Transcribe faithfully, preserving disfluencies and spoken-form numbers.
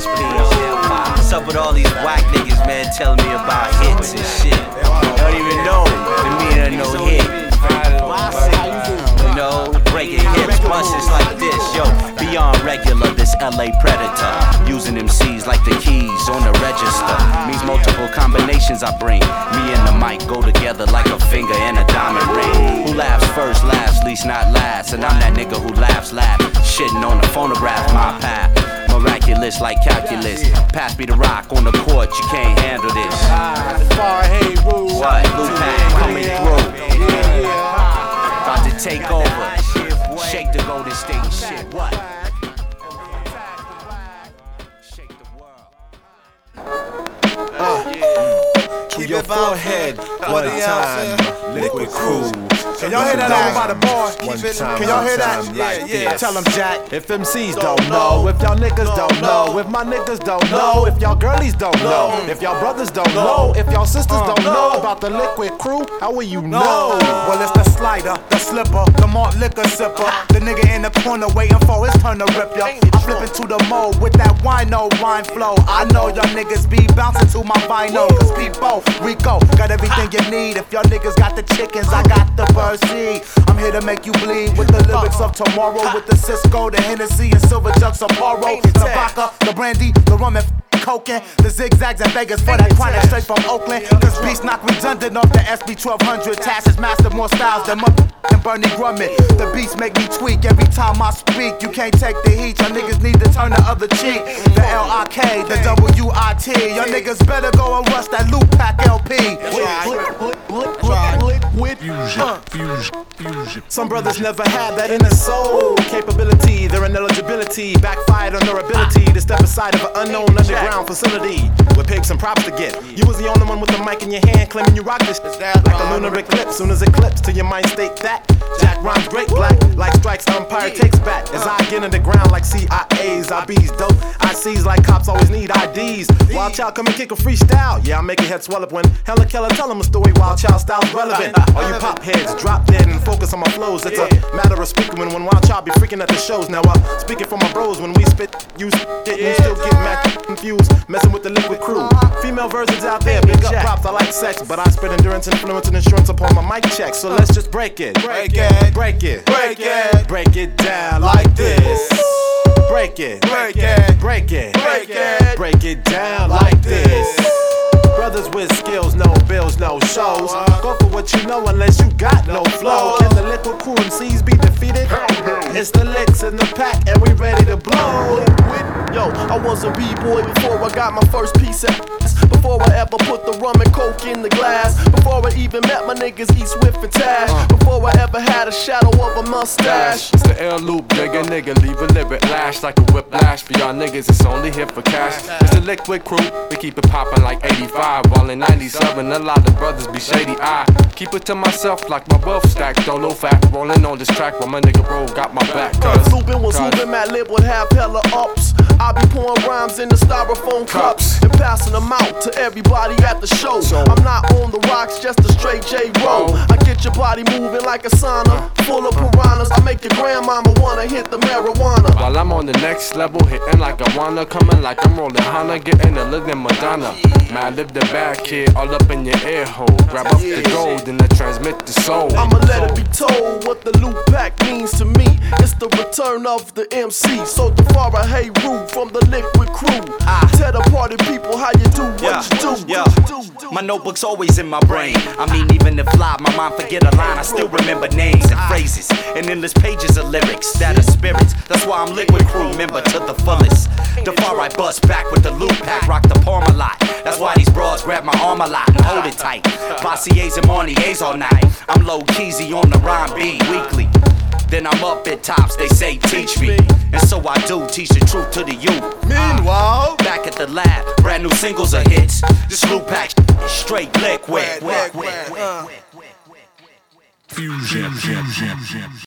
peace, peace. What's up with all these whack niggas, man, telling me about hits and shit? Don't even know the meaning of no hit. You know, breaking hips, bunches like this, yo. Beyond regular, this L A predator, using M Cs like the keys on the register. Means multiple combinations I bring. Me and the mic go together like a finger and a diamond ring. Who laughs first, laughs least, not last. And I'm that nigga who laughs, laugh. Shitting on the phonograph, my path. Miraculous like calculus. Pass me the rock on the court, you can't handle this. Far hey rules. What? Lupac coming through. About to take over. Shake the Golden State shit. What? Shake the world. Uh, to your forehead, one time, Liquid Crew. Can y'all hear that over by the bar? Can y'all hear that? Yeah, yeah. Tell them, Jack. If M Cs don't know, if y'all niggas don't know, if my niggas don't know, if y'all girlies don't know, if y'all brothers don't know, if y'all sisters don't know about the Liquid Crew, how will you know? Well, it's the slider, the slipper, the malt liquor sipper, the nigga in the corner waiting for his turn to rip ya. I flip into the mode with that wino rhyme flow. I know y'all niggas be bouncing to my vinyl, cause people, Rico, got everything you need. If y'all niggas got the chickens, I got the birds. I'm here to make you bleed with the lyrics of tomorrow, with the Cisco, the Hennessy, and silver jugs of Paro, the vodka, the brandy, the rum and cocaine, the zigzags and Vegas for that chronic straight from Oakland. Cause beats knock redundant off the S B twelve hundred. Tash is master more styles than mother and Bernie Grummett. The beats make me tweak every time I speak. You can't take the heat, y'all niggas need to turn the other cheek. The L I K, the W I T. Y'all niggas better go and rush that Lupac L P. Fusion, fusion, fusion. Some brothers never had that inner soul capability. Their ineligibility backfired on their ability to step aside of an unknown underground facility with pigs and props to get. You was the only one with the mic in your hand, claiming you rock this like a lunar eclipse. Soon as it clips to your mind state that Jack rhymes great black, like strikes umpire takes back. As I get in the ground like C I As, I B's dope. I C's like cops always need I Ds. Wild Child come and kick a freestyle. Yeah, I make your head swell up when Hella Keller tell them a story. Wild Child style's relevant. All you pop heads drop dead and focus on my flows. It's a matter of speaking when, when Wild Child be freaking at the shows. Now uh, speaking for my bros, when we spit, you spit, you still get mad confused, messing with the Liquid Crew. Female versions out there, big up props, I like sex, but I spit endurance, influence, and insurance upon my mic check. So let's just break it, break it, break it, break it, break it down like this. Break it, break it, break it, break it, break it down like this. Brothers with skills, no bills, no shows. Go for what you know unless you got no flow. Can the Liquid Crew M Cs be defeated? It's the licks in the pack and we ready to blow. Yo, I was a B-boy before I got my first piece of ass. Before I ever put the rum and coke in the glass. Before I even met my niggas E Swift and Tash. Before I ever had a shadow of a mustache. It's the air loop, nigga, nigga, leave a lyric lash like a whiplash. For y'all niggas, it's only here for cash. It's the Liquid Crew, we keep it poppin' like eighty-five. While in ninety-seven, a lot of brothers be shady. I keep it to myself like my wealth stack. Don't know fact, rollin' on this track while my nigga bro got my back. Cause loopin' was loopin', Mad Lib would have hella ups. I be pouring rhymes in the styrofoam cups and passing them out to everybody at the show. I'm not on the rocks, just a straight J-Roll. I get your body moving like a sauna, full of piranhas. I make your grandmama wanna hit the marijuana. While I'm on the next level, hitting like I wanna, coming like I'm rolling Hana, getting a little Madonna. Mad Lib the bad kid, all up in your ear hole. Grab up the gold and then transmit the soul. I'ma let it be told what the Lupac means to me. It's the return of the M C. So the far hey Roo from the Liquid Crew. Tell the party people how you do what yeah, you do. Yeah. What you do. My notebook's always in my brain. I mean, even if live, my mind forget a line, I still remember names and phrases and endless pages of lyrics that are spirits. That's why I'm Liquid Crew member to the fullest. The far I bust back with the Lupac, rock the palm a lot. That's why these broads grab my arm a lot and hold it tight. Vassiers and Marniers all night. I'm low keysy on the rhyme beat weekly. Then I'm up at tops, they say teach me. And so I do teach the truth to the youth. Meanwhile, back at the lab, brand new singles are hits. This Lupac straight liquid. Fusion.